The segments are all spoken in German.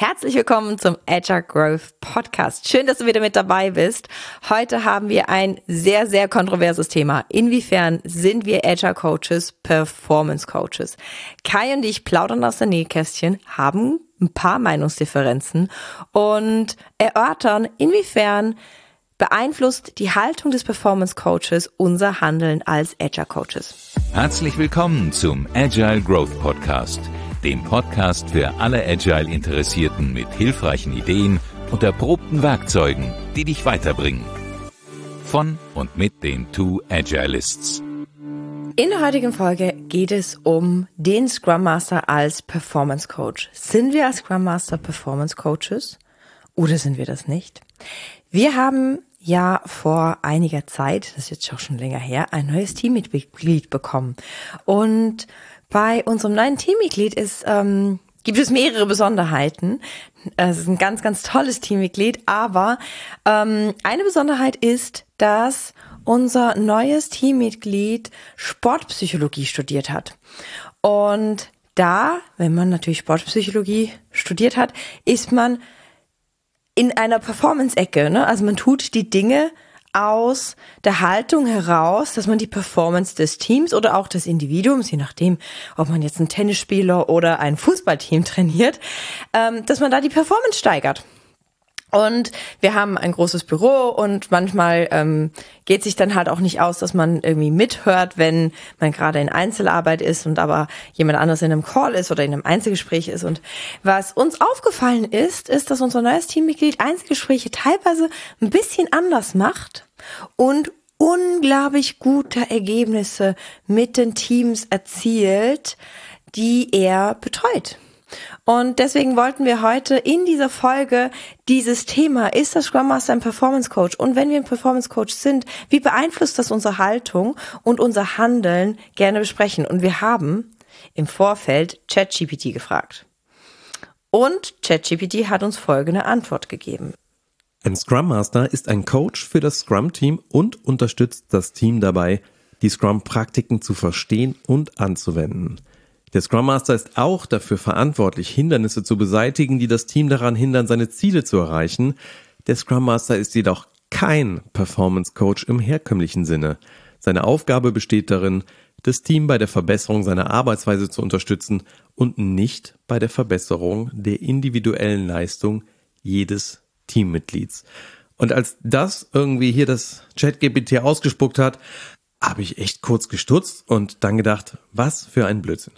Herzlich willkommen zum Agile Growth Podcast. Schön, dass du wieder mit dabei bist. Heute haben wir ein sehr, sehr kontroverses Thema. Inwiefern sind wir Agile Coaches, Performance Coaches? Kai und ich plaudern aus der Nähkästchen, haben ein paar Meinungsdifferenzen und erörtern, inwiefern beeinflusst die Haltung des Performance Coaches unser Handeln als Agile Coaches. Herzlich willkommen zum Agile Growth Podcast, dem Podcast für alle Agile-Interessierten mit hilfreichen Ideen und erprobten Werkzeugen, die dich weiterbringen. Von und mit den Two Agilists. In der heutigen Folge geht es um den Scrum Master als Performance Coach. Sind wir als Scrum Master Performance Coaches oder sind wir das nicht? Wir haben ja vor einiger Zeit, das ist jetzt auch schon länger her, ein neues Teammitglied bekommen. Und bei unserem neuen Teammitglied gibt es mehrere Besonderheiten. Es ist ein ganz, ganz tolles Teammitglied, aber eine Besonderheit ist, dass unser neues Teammitglied Sportpsychologie studiert hat. Und da, wenn man natürlich Sportpsychologie studiert hat, ist man in einer Performance-Ecke, ne? Also man tut die Dinge aus der Haltung heraus, dass man die Performance des Teams oder auch des Individuums, je nachdem, ob man jetzt einen Tennisspieler oder ein Fußballteam trainiert, dass man da die Performance steigert. Und wir haben ein großes Büro und manchmal geht sich dann halt auch nicht aus, dass man irgendwie mithört, wenn man gerade in Einzelarbeit ist und aber jemand anderes in einem Call ist oder in einem Einzelgespräch ist. Und was uns aufgefallen ist, dass unser neues Teammitglied Einzelgespräche teilweise ein bisschen anders macht und unglaublich gute Ergebnisse mit den Teams erzielt, die er betreut. Und deswegen wollten wir heute in dieser Folge dieses Thema, ist das Scrum Master ein Performance Coach? Und wenn wir ein Performance Coach sind, wie beeinflusst das unsere Haltung und unser Handeln, gerne besprechen? Und wir haben im Vorfeld ChatGPT gefragt. Und ChatGPT hat uns folgende Antwort gegeben. Ein Scrum Master ist ein Coach für das Scrum-Team und unterstützt das Team dabei, die Scrum-Praktiken zu verstehen und anzuwenden. Der Scrum Master ist auch dafür verantwortlich, Hindernisse zu beseitigen, die das Team daran hindern, seine Ziele zu erreichen. Der Scrum Master ist jedoch kein Performance Coach im herkömmlichen Sinne. Seine Aufgabe besteht darin, das Team bei der Verbesserung seiner Arbeitsweise zu unterstützen und nicht bei der Verbesserung der individuellen Leistung jedes Teammitglieds. Und als das irgendwie hier das ChatGPT ausgespuckt hat, habe ich echt kurz gestutzt und dann gedacht, was für ein Blödsinn.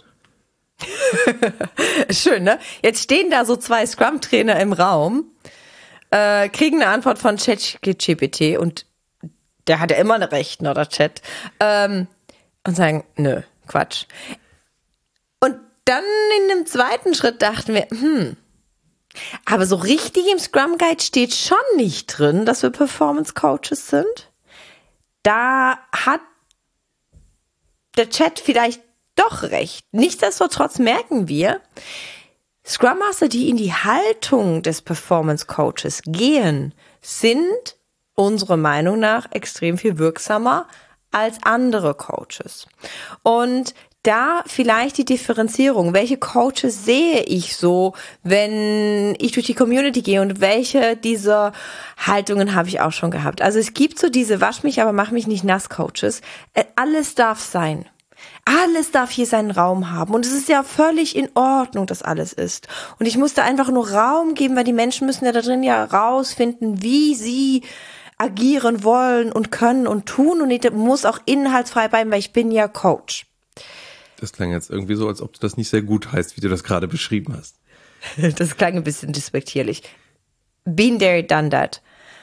Schön, ne? Jetzt stehen da so zwei Scrum-Trainer im Raum, kriegen eine Antwort von ChatGPT und der hat ja immer eine Recht, ne, der Chat, und sagen, nö, Quatsch. Und dann in dem zweiten Schritt dachten wir, aber so richtig im Scrum Guide steht schon nicht drin, dass wir Performance Coaches sind. Da hat der Chat vielleicht doch recht. Nichtsdestotrotz merken wir, Scrum Master, die in die Haltung des Performance Coaches gehen, sind unserer Meinung nach extrem viel wirksamer als andere Coaches. Und da vielleicht die Differenzierung, welche Coaches sehe ich so, wenn ich durch die Community gehe und welche dieser Haltungen habe ich auch schon gehabt. Also es gibt so diese Wasch mich, aber mach mich nicht nass Coaches. Alles darf sein. Alles darf hier seinen Raum haben und es ist ja völlig in Ordnung, dass alles ist. Und ich musste einfach nur Raum geben, weil die Menschen müssen ja da drin ja rausfinden, wie sie agieren wollen und können und tun und ich muss auch inhaltsfrei bleiben, weil ich bin ja Coach. Das klang jetzt irgendwie so, als ob du das nicht sehr gut heißt, wie du das gerade beschrieben hast. Das klang ein bisschen despektierlich. Been there, done that.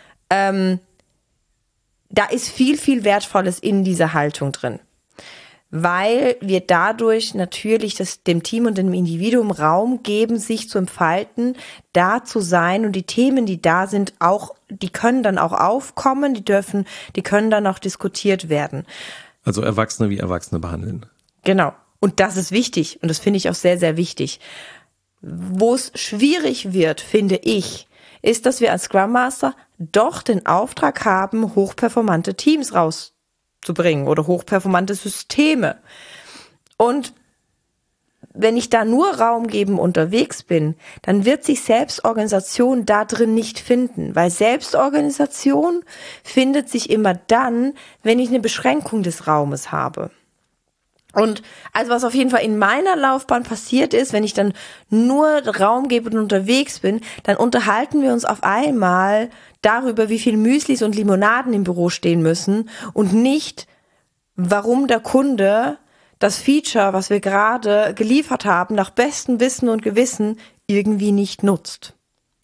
Da ist viel, viel Wertvolles in dieser Haltung drin. Weil wir dadurch natürlich dem Team und dem Individuum Raum geben, sich zu entfalten, da zu sein und die Themen, die da sind, auch, die können dann auch aufkommen, die können dann auch diskutiert werden. Also Erwachsene wie Erwachsene behandeln. Genau. Und das ist wichtig und das finde ich auch sehr, sehr wichtig. Wo es schwierig wird, finde ich, ist, dass wir als Scrum Master doch den Auftrag haben, hochperformante Teams rauszubringen oder hochperformante Systeme. Und wenn ich da nur Raum geben unterwegs bin, dann wird sich Selbstorganisation da drin nicht finden, weil Selbstorganisation findet sich immer dann, wenn ich eine Beschränkung des Raumes habe. Und also was auf jeden Fall in meiner Laufbahn passiert ist, wenn ich dann nur Raum gebe und unterwegs bin, dann unterhalten wir uns auf einmal darüber, wie viel Müslis und Limonaden im Büro stehen müssen und nicht, warum der Kunde das Feature, was wir gerade geliefert haben, nach bestem Wissen und Gewissen irgendwie nicht nutzt.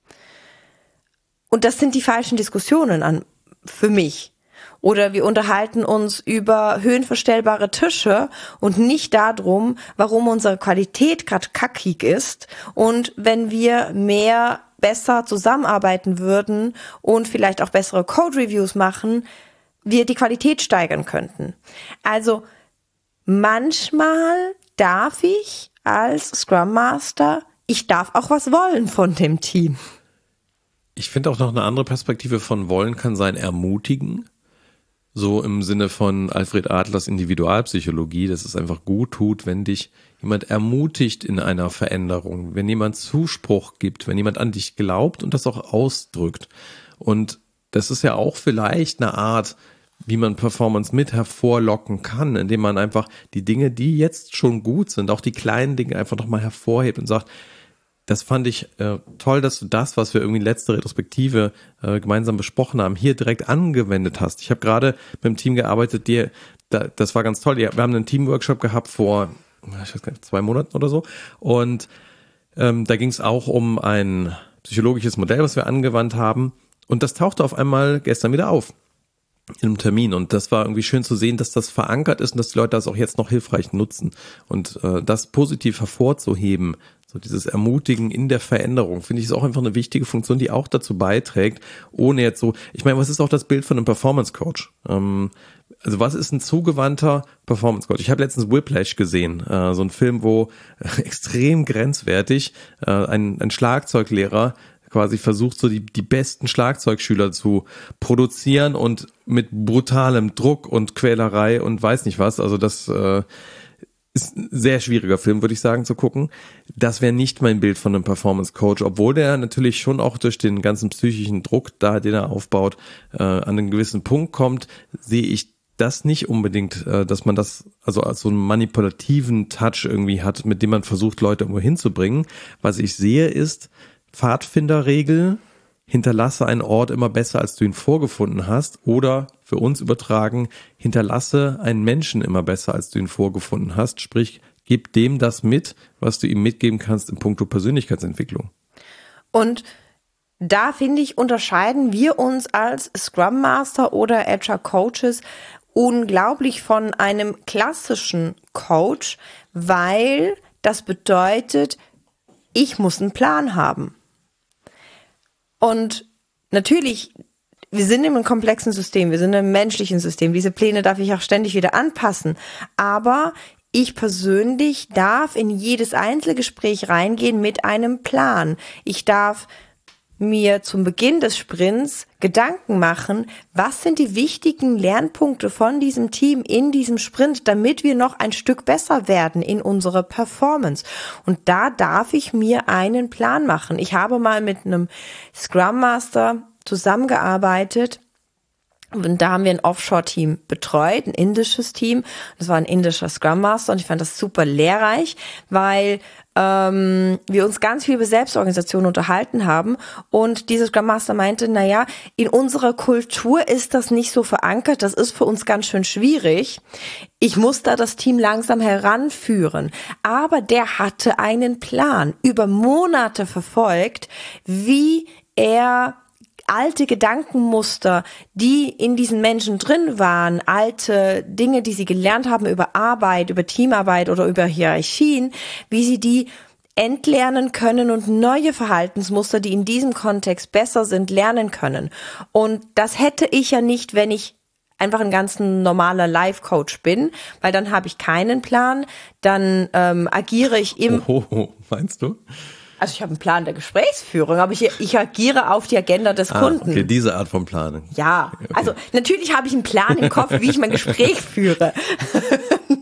Und das sind die falschen Diskussionen für mich. Oder wir unterhalten uns über höhenverstellbare Tische und nicht darum, warum unsere Qualität gerade kackig ist. Und wenn wir besser zusammenarbeiten würden und vielleicht auch bessere Code-Reviews machen, wir die Qualität steigern könnten. Also manchmal darf ich als Scrum Master, ich darf auch was wollen von dem Team. Ich finde auch noch eine andere Perspektive von wollen kann sein ermutigen. So im Sinne von Alfred Adlers Individualpsychologie, dass es einfach gut tut, wenn dich jemand ermutigt in einer Veränderung, wenn jemand Zuspruch gibt, wenn jemand an dich glaubt und das auch ausdrückt. Und das ist ja auch vielleicht eine Art, wie man Performance mit hervorlocken kann, indem man einfach die Dinge, die jetzt schon gut sind, auch die kleinen Dinge einfach nochmal hervorhebt und sagt, das fand ich toll, dass du das, was wir irgendwie in letzter Retrospektive gemeinsam besprochen haben, hier direkt angewendet hast. Ich habe gerade mit dem Team gearbeitet, das war ganz toll. Wir haben einen Teamworkshop gehabt vor, ich weiß gar nicht, 2 Monaten oder so. Und da ging es auch um ein psychologisches Modell, was wir angewandt haben. Und das tauchte auf einmal gestern wieder auf in einem Termin. Und das war irgendwie schön zu sehen, dass das verankert ist und dass die Leute das auch jetzt noch hilfreich nutzen. Und das positiv hervorzuheben, so dieses Ermutigen in der Veränderung, finde ich, ist auch einfach eine wichtige Funktion, die auch dazu beiträgt, ohne jetzt so, ich meine, was ist auch das Bild von einem Performance Coach? Also was ist ein zugewandter Performance Coach? Ich habe letztens Whiplash gesehen, so ein Film, wo extrem grenzwertig ein Schlagzeuglehrer quasi versucht, so die besten Schlagzeugschüler zu produzieren und mit brutalem Druck und Quälerei und weiß nicht was, also das ist ein sehr schwieriger Film, würde ich sagen, zu gucken. Das wäre nicht mein Bild von einem Performance Coach, obwohl der natürlich schon auch durch den ganzen psychischen Druck da, den er aufbaut, an einen gewissen Punkt kommt, sehe ich das nicht unbedingt, dass man das also als so einen manipulativen Touch irgendwie hat, mit dem man versucht, Leute irgendwo hinzubringen. Was ich sehe ist, Pfadfinderregel, hinterlasse einen Ort immer besser, als du ihn vorgefunden hast, oder für uns übertragen, hinterlasse einen Menschen immer besser, als du ihn vorgefunden hast, sprich, gib dem das mit, was du ihm mitgeben kannst in puncto Persönlichkeitsentwicklung. Und da, finde ich, unterscheiden wir uns als Scrum Master oder Agile Coaches unglaublich von einem klassischen Coach, weil das bedeutet, ich muss einen Plan haben. Und natürlich, wir sind in einem komplexen System, wir sind in einem menschlichen System. Diese Pläne darf ich auch ständig wieder anpassen. Aber ich persönlich darf in jedes Einzelgespräch reingehen mit einem Plan. Ich darf mir zum Beginn des Sprints Gedanken machen, was sind die wichtigen Lernpunkte von diesem Team in diesem Sprint, damit wir noch ein Stück besser werden in unserer Performance. Und da darf ich mir einen Plan machen. Ich habe mal mit einem Scrum Master zusammengearbeitet und da haben wir ein Offshore-Team betreut, ein indisches Team. Das war ein indischer Scrum Master und ich fand das super lehrreich, weil wir uns ganz viel über Selbstorganisation unterhalten haben und dieser Scrum Master meinte, naja, in unserer Kultur ist das nicht so verankert, das ist für uns ganz schön schwierig. Ich muss da das Team langsam heranführen. Aber der hatte einen Plan, über Monate verfolgt, wie er alte Gedankenmuster, die in diesen Menschen drin waren, alte Dinge, die sie gelernt haben über Arbeit, über Teamarbeit oder über Hierarchien, wie sie die entlernen können und neue Verhaltensmuster, die in diesem Kontext besser sind, lernen können. Und das hätte ich ja nicht, wenn ich einfach ein ganz normaler Life-Coach bin, weil dann habe ich keinen Plan, dann agiere ich Meinst du? Also ich habe einen Plan der Gesprächsführung, aber ich agiere auf die Agenda des Kunden. Okay, diese Art von Planung. Ja, okay. Also natürlich habe ich einen Plan im Kopf, wie ich mein Gespräch führe.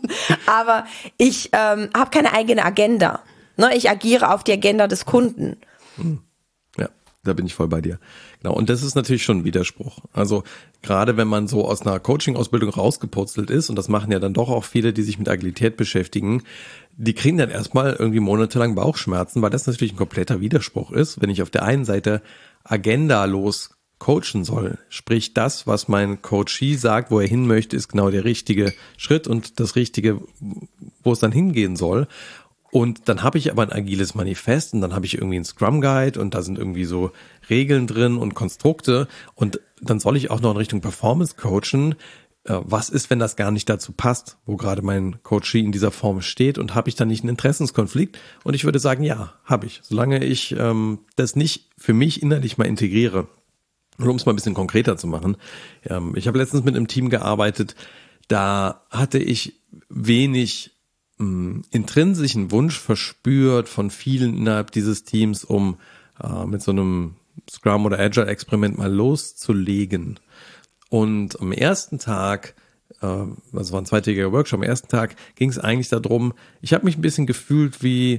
Aber ich habe keine eigene Agenda. Ne? Ich agiere auf die Agenda des Kunden. Ja, da bin ich voll bei dir. Genau. Und das ist natürlich schon ein Widerspruch. Also gerade wenn man so aus einer Coaching-Ausbildung rausgepurzelt ist, und das machen ja dann doch auch viele, die sich mit Agilität beschäftigen, die kriegen dann erstmal irgendwie monatelang Bauchschmerzen, weil das natürlich ein kompletter Widerspruch ist, wenn ich auf der einen Seite agendalos coachen soll. Sprich, das, was mein Coachee sagt, wo er hin möchte, ist genau der richtige Schritt und das Richtige, wo es dann hingehen soll. Und dann habe ich aber ein agiles Manifest und dann habe ich irgendwie einen Scrum Guide und da sind irgendwie so Regeln drin und Konstrukte und dann soll ich auch noch in Richtung Performance coachen. Was ist, wenn das gar nicht dazu passt, wo gerade mein Coachee in dieser Form steht, und habe ich dann nicht einen Interessenskonflikt? Und ich würde sagen, ja, habe ich. Solange ich das nicht für mich innerlich mal integriere. Und um es mal ein bisschen konkreter zu machen. Ich habe letztens mit einem Team gearbeitet, da hatte ich wenig intrinsischen Wunsch verspürt von vielen innerhalb dieses Teams, um mit so einem Scrum oder Agile-Experiment mal loszulegen. Und am ersten Tag, das war ein zweitägiger Workshop, am ersten Tag ging es eigentlich darum, ich habe mich ein bisschen gefühlt wie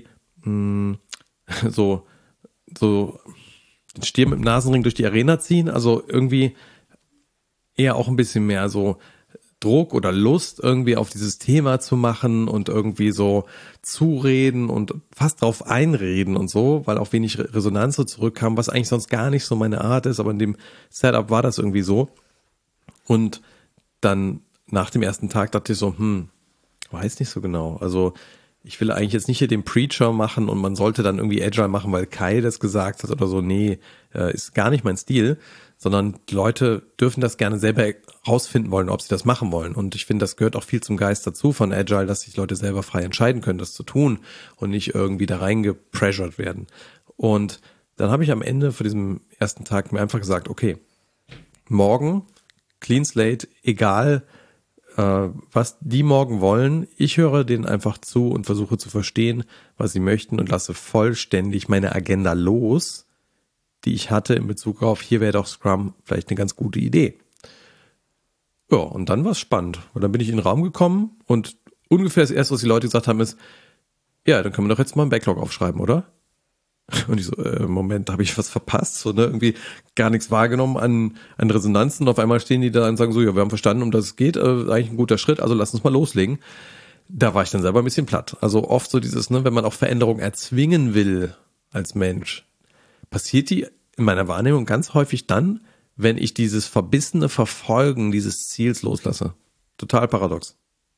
so den Stier mit dem Nasenring durch die Arena ziehen, also irgendwie eher auch ein bisschen mehr so Druck oder Lust irgendwie auf dieses Thema zu machen und irgendwie so zureden und fast drauf einreden und so, weil auch wenig Resonanz so zurückkam, was eigentlich sonst gar nicht so meine Art ist, aber in dem Setup war das irgendwie so. Und dann nach dem ersten Tag dachte ich so, weiß nicht so genau, also ich will eigentlich jetzt nicht hier den Preacher machen und man sollte dann irgendwie Agile machen, weil Kai das gesagt hat oder so. Nee, ist gar nicht mein Stil, sondern die Leute dürfen das gerne selber rausfinden wollen, ob sie das machen wollen. Und ich finde, das gehört auch viel zum Geist dazu von Agile, dass sich Leute selber frei entscheiden können, das zu tun und nicht irgendwie da reingepressured werden. Und dann habe ich am Ende von diesem ersten Tag mir einfach gesagt, okay, morgen Clean Slate, egal was die morgen wollen, ich höre denen einfach zu und versuche zu verstehen, was sie möchten und lasse vollständig meine Agenda los, die ich hatte in Bezug auf, hier wäre doch Scrum vielleicht eine ganz gute Idee. Ja, und dann war es spannend. Und dann bin ich in den Raum gekommen und ungefähr das Erste, was die Leute gesagt haben, ist, ja, dann können wir doch jetzt mal einen Backlog aufschreiben, oder? Und ich so, Moment, habe ich was verpasst? So, ne? Irgendwie gar nichts wahrgenommen an Resonanzen. Und auf einmal stehen die da und sagen so, ja, wir haben verstanden, um das es geht, eigentlich ein guter Schritt, also lass uns mal loslegen. Da war ich dann selber ein bisschen platt. Also oft so dieses, ne, wenn man auch Veränderung erzwingen will als Mensch, passiert die in meiner Wahrnehmung ganz häufig dann, wenn ich dieses verbissene Verfolgen dieses Ziels loslasse. Total paradox.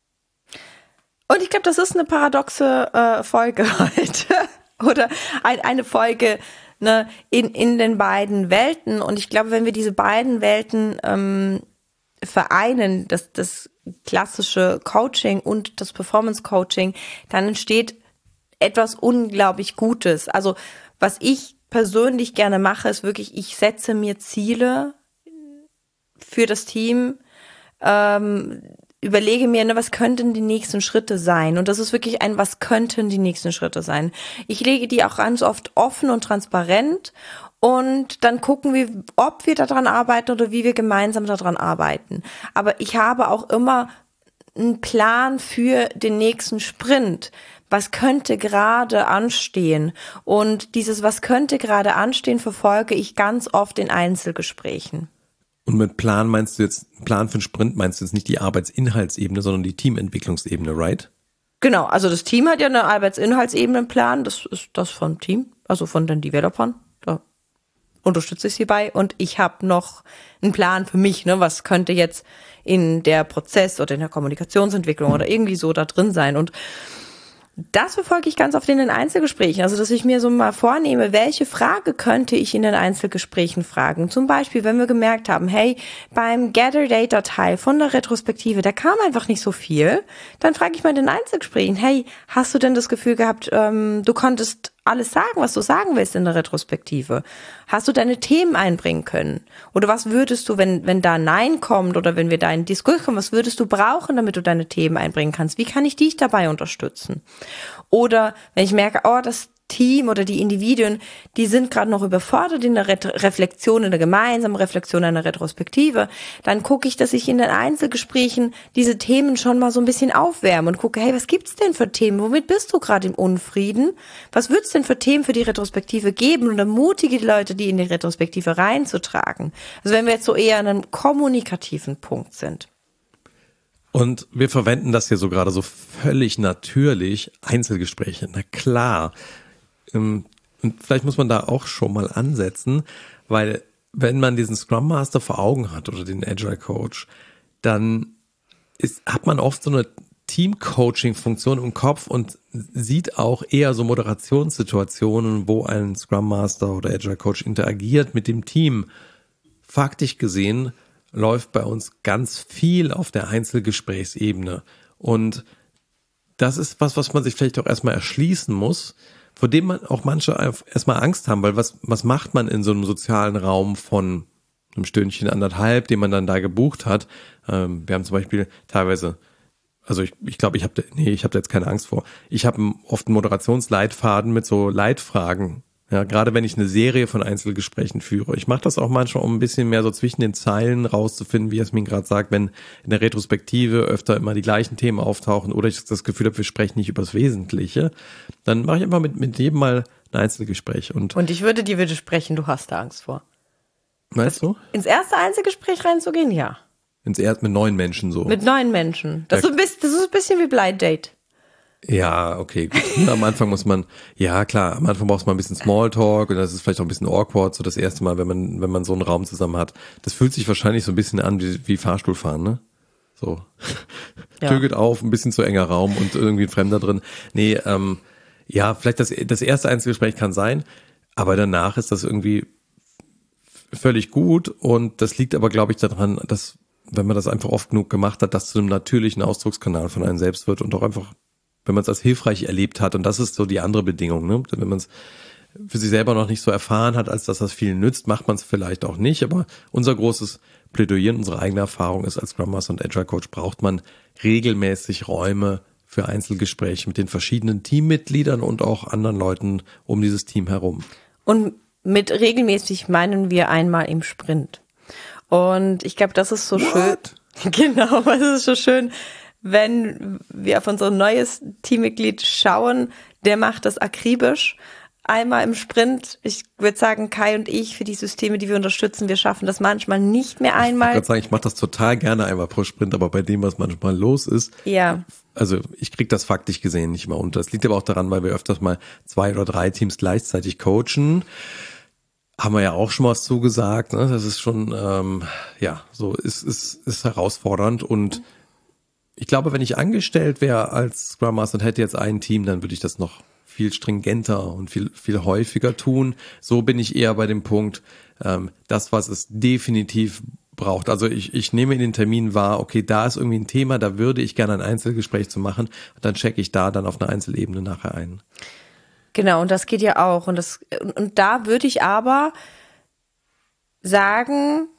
Und ich glaube, das ist eine paradoxe Folge heute. Oder eine Folge, ne, in den beiden Welten. Und ich glaube, wenn wir diese beiden Welten vereinen, das klassische Coaching und das Performance Coaching, dann entsteht etwas unglaublich Gutes. Also was ich persönlich gerne mache, ist wirklich, ich setze mir Ziele für das Team, überlege mir, ne, was könnten die nächsten Schritte sein? Und das ist wirklich was könnten die nächsten Schritte sein? Ich lege die auch ganz oft offen und transparent und dann gucken wir, ob wir daran arbeiten oder wie wir gemeinsam daran arbeiten. Aber ich habe auch immer einen Plan für den nächsten Sprint. Was könnte gerade anstehen? Und dieses was könnte gerade anstehen verfolge ich ganz oft in Einzelgesprächen. Und mit Plan meinst du jetzt, Plan für einen Sprint meinst du jetzt nicht die Arbeitsinhaltsebene, sondern die Teamentwicklungsebene, right? Genau, also das Team hat ja eine Arbeitsinhaltsebenenplan, das ist das vom Team, also von den Developern, da unterstütze ich sie bei und ich habe noch einen Plan für mich, ne, was könnte jetzt in der Prozess- oder in der Kommunikationsentwicklung oder irgendwie so da drin sein und das verfolge ich ganz oft in den Einzelgesprächen, also dass ich mir so mal vornehme, welche Frage könnte ich in den Einzelgesprächen fragen. Zum Beispiel, wenn wir gemerkt haben, hey, beim Gather-Data-Teil von der Retrospektive, da kam einfach nicht so viel, dann frage ich mal in den Einzelgesprächen, hey, hast du denn das Gefühl gehabt, du konntest alles sagen, was du sagen willst in der Retrospektive? Hast du deine Themen einbringen können? Oder was würdest du, wenn da Nein kommt oder wenn wir da in Diskurs kommen, was würdest du brauchen, damit du deine Themen einbringen kannst? Wie kann ich dich dabei unterstützen? Oder wenn ich merke, Team oder die Individuen, die sind gerade noch überfordert in der Reflexion, in der gemeinsamen Reflexion einer Retrospektive, dann gucke ich, dass ich in den Einzelgesprächen diese Themen schon mal so ein bisschen aufwärme und gucke, hey, was gibt's denn für Themen? Womit bist du gerade im Unfrieden? Was wird's denn für Themen für die Retrospektive geben? Und ermutige die Leute, die in die Retrospektive reinzutragen. Also wenn wir jetzt so eher an einem kommunikativen Punkt sind. Und wir verwenden das hier so gerade so völlig natürlich, Einzelgespräche, na klar. Und vielleicht muss man da auch schon mal ansetzen, weil wenn man diesen Scrum Master vor Augen hat oder den Agile Coach, dann hat man oft so eine Team-Coaching-Funktion im Kopf und sieht auch eher so Moderationssituationen, wo ein Scrum Master oder Agile Coach interagiert mit dem Team. Faktisch gesehen läuft bei uns ganz viel auf der Einzelgesprächsebene. Und das ist was man sich vielleicht auch erstmal erschließen muss, vor dem man auch manche erstmal Angst haben, weil was macht man in so einem sozialen Raum von einem Stündchen, 1,5, den man dann da gebucht hat? Wir haben zum Beispiel teilweise, also ich glaube, ich habe da jetzt keine Angst vor. Ich habe oft einen Moderationsleitfaden mit so Leitfragen. Ja, gerade wenn ich eine Serie von Einzelgesprächen führe. Ich mache das auch manchmal, um ein bisschen mehr so zwischen den Zeilen rauszufinden, wie Jasmin gerade sagt, wenn in der Retrospektive öfter immer die gleichen Themen auftauchen oder ich das Gefühl habe, wir sprechen nicht über das Wesentliche, dann mache ich einfach mit jedem mal ein Einzelgespräch. Und ich würde dir widersprechen, du hast da Angst vor. Meinst du? Ins erste Einzelgespräch reinzugehen, ja. Ins erste mit 9 Menschen so. Mit 9 Menschen. Das ist ein bisschen wie Blind Date. Ja, okay, gut. Am Anfang muss man, ja klar, am Anfang braucht man ein bisschen Smalltalk und das ist vielleicht auch ein bisschen awkward, so das erste Mal, wenn man so einen Raum zusammen hat. Das fühlt sich wahrscheinlich so ein bisschen an wie Fahrstuhlfahren, ne? So. Ja. Tür geht auf, ein bisschen zu enger Raum und irgendwie ein Fremder drin. Nee, ja, vielleicht das erste Einzelgespräch kann sein, aber danach ist das irgendwie völlig gut und das liegt aber, glaube ich, daran, dass, wenn man das einfach oft genug gemacht hat, das zu einem natürlichen Ausdruckskanal von einem selbst wird und auch einfach, wenn man es als hilfreich erlebt hat, und das ist so die andere Bedingung, ne? Wenn man es für sich selber noch nicht so erfahren hat, als dass das vielen nützt, macht man es vielleicht auch nicht, aber unser großes Plädoyer, unsere eigene Erfahrung ist, als Scrum Master und Agile Coach braucht man regelmäßig Räume für Einzelgespräche mit den verschiedenen Teammitgliedern und auch anderen Leuten um dieses Team herum. Und mit regelmäßig meinen wir einmal im Sprint. Und ich glaube, das ist so schön. Genau, das ist so schön, wenn wir auf unser neues Teammitglied schauen, der macht das akribisch. Einmal im Sprint, ich würde sagen, Kai und ich, für die Systeme, die wir unterstützen, wir schaffen das manchmal nicht mehr einmal. Ich würde sagen, ich mache das total gerne einmal pro Sprint, aber bei dem, was manchmal los ist, ja. Also ich kriege das faktisch gesehen nicht mehr unter. Das liegt aber auch daran, weil wir öfters mal 2 oder 3 Teams gleichzeitig coachen. Haben wir ja auch schon was zugesagt, ne? Das ist schon, ja, so ist herausfordernd und ich glaube, wenn ich angestellt wäre als Scrum Master und hätte jetzt ein Team, dann würde ich das noch viel stringenter und viel häufiger tun. So bin ich eher bei dem Punkt, das, was es definitiv braucht. Also ich nehme in den Termin wahr, okay, da ist irgendwie ein Thema, da würde ich gerne ein Einzelgespräch zu machen. Und dann checke ich da dann auf einer Einzelebene nachher ein. Genau, und das geht ja auch. Und da würde ich aber sagen,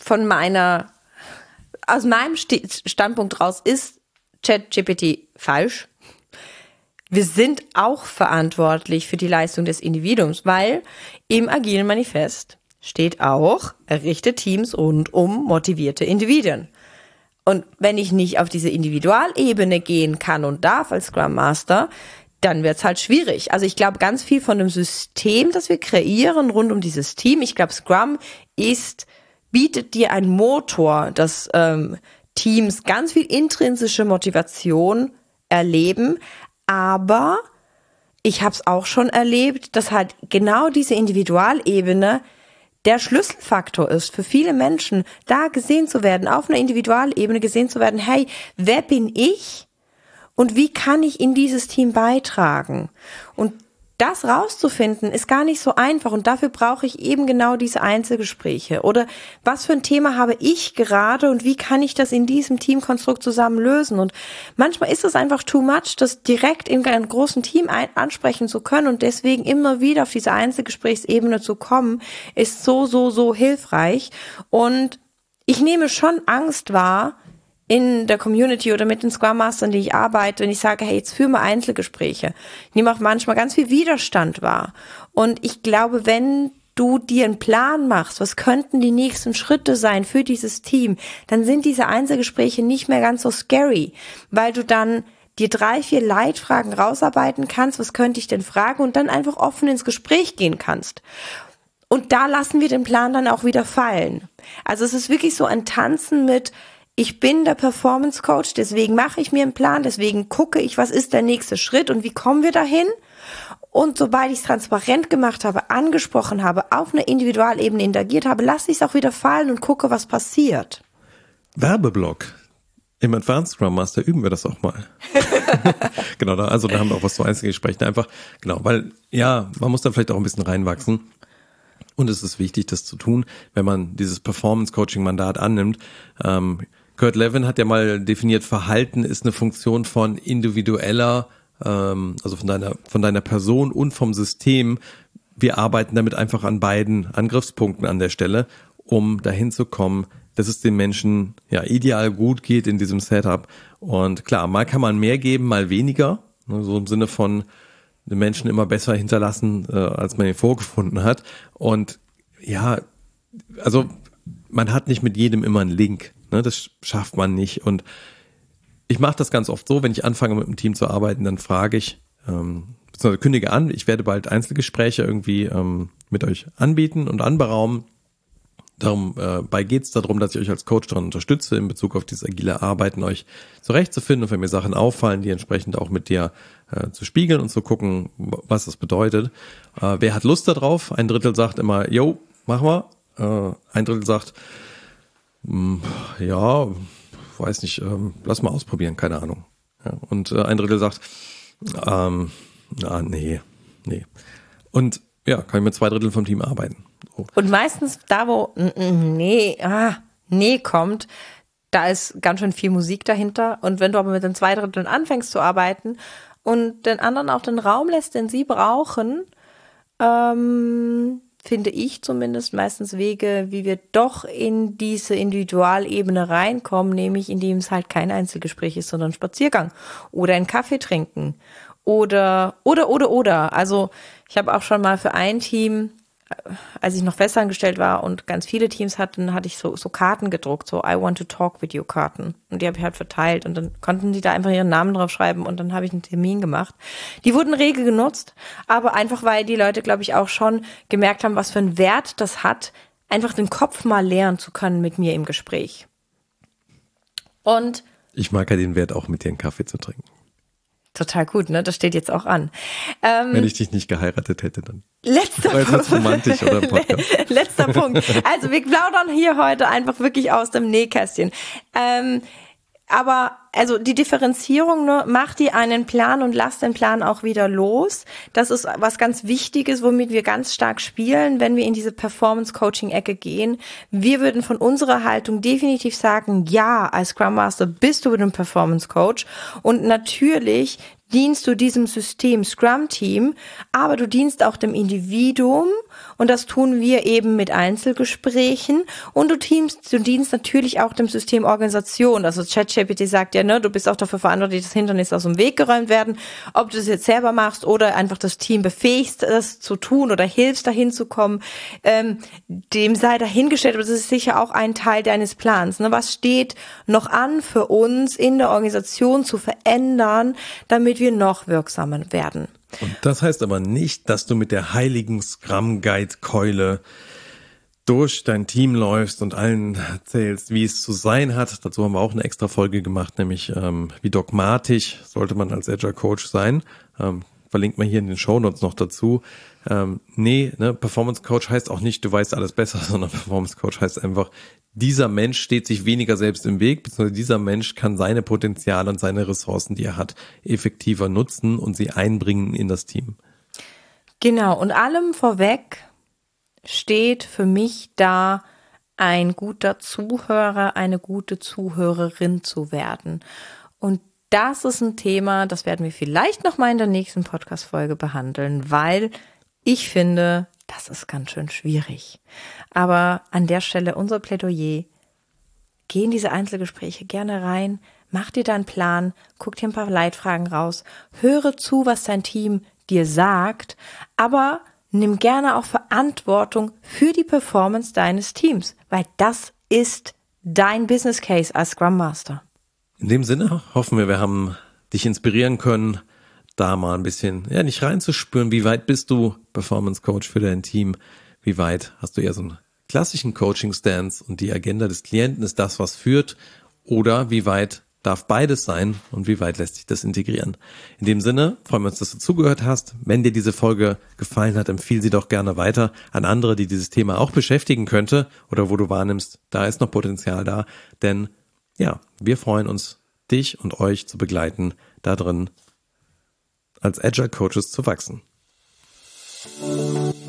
aus meinem Standpunkt raus ist ChatGPT falsch. Wir sind auch verantwortlich für die Leistung des Individuums, weil im Agilen Manifest steht auch, errichte Teams rund um motivierte Individuen. Und wenn ich nicht auf diese Individualebene gehen kann und darf als Scrum Master, dann wird's halt schwierig. Also ich glaube, ganz viel von dem System, das wir kreieren rund um dieses Team, ich glaube, Scrum bietet dir einen Motor, dass Teams ganz viel intrinsische Motivation erleben, aber ich habe es auch schon erlebt, dass halt genau diese Individualebene der Schlüsselfaktor ist für viele Menschen, da gesehen zu werden, auf einer Individualebene gesehen zu werden, hey, wer bin ich und wie kann ich in dieses Team beitragen? Und das rauszufinden, ist gar nicht so einfach und dafür brauche ich eben genau diese Einzelgespräche. Oder was für ein Thema habe ich gerade und wie kann ich das in diesem Teamkonstrukt zusammen lösen? Und manchmal ist es einfach too much, das direkt in einem großen Team ansprechen zu können und deswegen immer wieder auf diese Einzelgesprächsebene zu kommen, ist so hilfreich. Und ich nehme schon Angst wahr in der Community oder mit den Scrum Mastern, die ich arbeite, wenn ich sage, hey, jetzt führen wir Einzelgespräche. Ich nehme auch manchmal ganz viel Widerstand wahr. Und ich glaube, wenn du dir einen Plan machst, was könnten die nächsten Schritte sein für dieses Team, dann sind diese Einzelgespräche nicht mehr ganz so scary, weil du dann dir 3, 4 Leitfragen rausarbeiten kannst, was könnte ich denn fragen, und dann einfach offen ins Gespräch gehen kannst. Und da lassen wir den Plan dann auch wieder fallen. Also es ist wirklich so ein Tanzen mit, ich bin der Performance Coach, deswegen mache ich mir einen Plan, deswegen gucke ich, was ist der nächste Schritt und wie kommen wir dahin? Und sobald ich es transparent gemacht habe, angesprochen habe, auf einer Individualebene interagiert habe, lasse ich es auch wieder fallen und gucke, was passiert. Werbeblock. Im Advanced Scrum Master üben wir das auch mal. Genau, da haben wir auch was zu Einzelgesprächen. Einfach, genau, weil, ja, man muss da vielleicht auch ein bisschen reinwachsen. Und es ist wichtig, das zu tun, wenn man dieses Performance-Coaching-Mandat annimmt. Kurt Lewin hat ja mal definiert, Verhalten ist eine Funktion von individueller, also von deiner Person und vom System. Wir arbeiten damit einfach an beiden Angriffspunkten an der Stelle, um dahin zu kommen, dass es den Menschen ja ideal gut geht in diesem Setup. Und klar, mal kann man mehr geben, mal weniger. So im Sinne von den Menschen immer besser hinterlassen, als man ihn vorgefunden hat. Und ja, also man hat nicht mit jedem immer einen Link. Ne? Das schafft man nicht. Und ich mache das ganz oft so, wenn ich anfange mit einem Team zu arbeiten, dann frage ich, beziehungsweise kündige an, ich werde bald Einzelgespräche irgendwie mit euch anbieten und anberaumen. Dabei geht es darum, dass ich euch als Coach daran unterstütze, in Bezug auf dieses agile Arbeiten euch zurechtzufinden und wenn mir Sachen auffallen, die entsprechend auch mit dir zu spiegeln und zu gucken, was das bedeutet. Wer hat Lust darauf? 1/3 sagt immer, yo, mach mal. 1/3 sagt, ja, weiß nicht, lass mal ausprobieren, keine Ahnung. Ja, und 1/3 sagt, nee. Und ja, kann ich mit 2/3 vom Team arbeiten. So. Und meistens da, wo nee kommt, da ist ganz schön viel Musik dahinter. Und wenn du aber mit den 2/3 anfängst zu arbeiten und den anderen auch den Raum lässt, den sie brauchen, finde ich zumindest meistens Wege, wie wir doch in diese Individualebene reinkommen, nämlich indem es halt kein Einzelgespräch ist, sondern ein Spaziergang oder einen Kaffee trinken oder. Also ich habe auch schon mal für ein Team, als ich noch festangestellt war und ganz viele Teams hatten, hatte ich so Karten gedruckt, so I want to talk with you Karten. Und die habe ich halt verteilt und dann konnten die da einfach ihren Namen drauf schreiben und dann habe ich einen Termin gemacht. Die wurden rege genutzt, aber einfach, weil die Leute, glaube ich, auch schon gemerkt haben, was für einen Wert das hat, einfach den Kopf mal leeren zu können mit mir im Gespräch. Und ich mag ja den Wert auch, mit dir einen Kaffee zu trinken. Total gut, ne? Das steht jetzt auch an. Wenn ich dich nicht geheiratet hätte, dann. Letzter Punkt. Romantisch oder Podcast. Letzter Punkt. Also wir plaudern hier heute einfach wirklich aus dem Nähkästchen. Aber also die Differenzierung, ne, mach dir einen Plan und lass den Plan auch wieder los. Das ist was ganz Wichtiges, womit wir ganz stark spielen, wenn wir in diese Performance-Coaching-Ecke gehen. Wir würden von unserer Haltung definitiv sagen, ja, als Scrum Master bist du ein Performance-Coach und natürlich dienst du diesem System Scrum-Team, aber du dienst auch dem Individuum und das tun wir eben mit Einzelgesprächen und du dienst natürlich auch dem System Organisation. Also ChatGPT sagt ja, ne, du bist auch dafür verantwortlich, dass Hindernisse aus dem Weg geräumt werden, ob du das jetzt selber machst oder einfach das Team befähigst, das zu tun oder hilfst, dahin zu kommen, dem sei dahingestellt, aber das ist sicher auch ein Teil deines Plans. Ne? Was steht noch an für uns in der Organisation zu verändern, damit wir noch wirksamer werden? Und das heißt aber nicht, dass du mit der heiligen Scrum-Guide-Keule durch dein Team läufst und allen erzählst, wie es zu sein hat. Dazu haben wir auch eine extra Folge gemacht, nämlich wie dogmatisch sollte man als Agile Coach sein. Verlinkt man hier in den Shownotes noch dazu. Performance Coach heißt auch nicht, du weißt alles besser, sondern Performance Coach heißt einfach, dieser Mensch steht sich weniger selbst im Weg, beziehungsweise dieser Mensch kann seine Potenziale und seine Ressourcen, die er hat, effektiver nutzen und sie einbringen in das Team. Genau, und allem vorweg steht für mich da, ein guter Zuhörer, eine gute Zuhörerin zu werden. Und das ist ein Thema, das werden wir vielleicht noch mal in der nächsten Podcast-Folge behandeln, weil ich finde, das ist ganz schön schwierig. Aber an der Stelle unser Plädoyer. geh in diese Einzelgespräche gerne rein, mach dir da einen Plan, guck dir ein paar Leitfragen raus, höre zu, was dein Team dir sagt, aber nimm gerne auch Verantwortung für die Performance deines Teams, weil das ist dein Business Case als Scrum Master. In dem Sinne hoffen wir haben dich inspirieren können, da mal ein bisschen, nicht reinzuspüren, wie weit bist du Performance Coach für dein Team, wie weit hast du eher so einen klassischen Coaching-Stance und die Agenda des Klienten ist das, was führt, oder wie weit darf beides sein und wie weit lässt sich das integrieren. In dem Sinne freuen wir uns, dass du zugehört hast. Wenn dir diese Folge gefallen hat, empfiehl sie doch gerne weiter an andere, die dieses Thema auch beschäftigen könnte oder wo du wahrnimmst, da ist noch Potenzial da, denn wir freuen uns, dich und euch zu begleiten, da drin als Agile Coaches zu wachsen.